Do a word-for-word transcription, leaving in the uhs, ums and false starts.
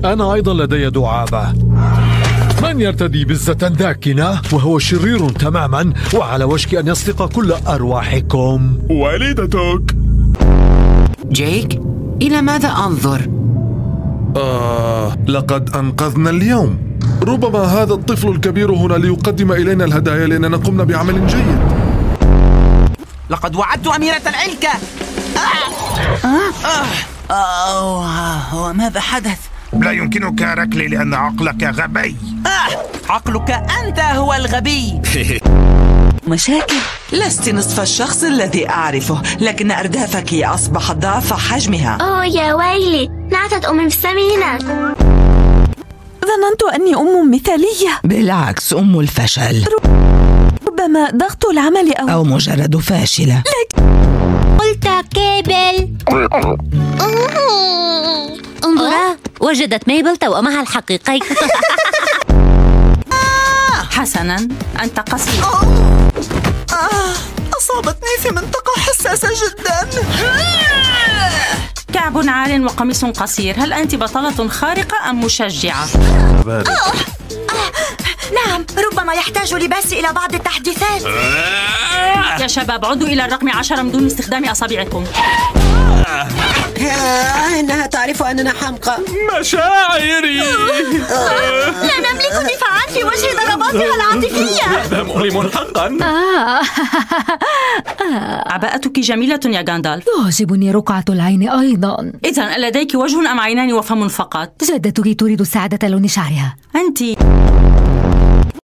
أنا أيضا لدي دعابة. من يرتدي بزة داكنة وهو شرير تماما وعلى وشك أن يسرق كل أرواحكم؟ والدتك. جيك، إلى ماذا أنظر؟ آه، لقد أنقذنا اليوم. ربما هذا الطفل الكبير هنا ليقدم إلينا الهدايا لأننا قمنا بعمل جيد. لقد وعدت أميرة العلكة. آه. آه. آه. وماذا حدث؟ لا يمكنك ركلي لأن عقلك غبي. آه. عقلك أنت هو الغبي. مشاكل. لست نصف الشخص الذي أعرفه، لكن أردافك أصبحت ضعف حجمها. أوه يا ويلي، نعتت أم السمينة. ظننت أني أم مثالية. بالعكس، أم الفشل. ربما ضغط العمل أو, أو مجرد فاشلة. لك... قلت كيبل. انظرا، وجدت ميبل توأمها الحقيقي. حسناً، أنت قصير. آه، أصابتني في منطقة حساسة جداً. كعب عال وقميص قصير. هل أنت بطلة خارقة أم مشجعة؟ آه. آه. نعم، ربما يحتاج لباسي إلى بعض التحديثات. يا شباب، عدوا إلى الرقم عشرة من دون استخدام أصابعكم. إنها تعرف أننا حمقى. مشاعري. لا نملك دفاعات في وجه ضرباتها العاطفية. هذا مؤلم حقا. عباءتك جميلة يا غاندالف. تعجبني رقعة العين أيضا. إذن لديك وجه أم عينان وفم فقط؟ جدتك تريد سعادة لون شعرها. أنت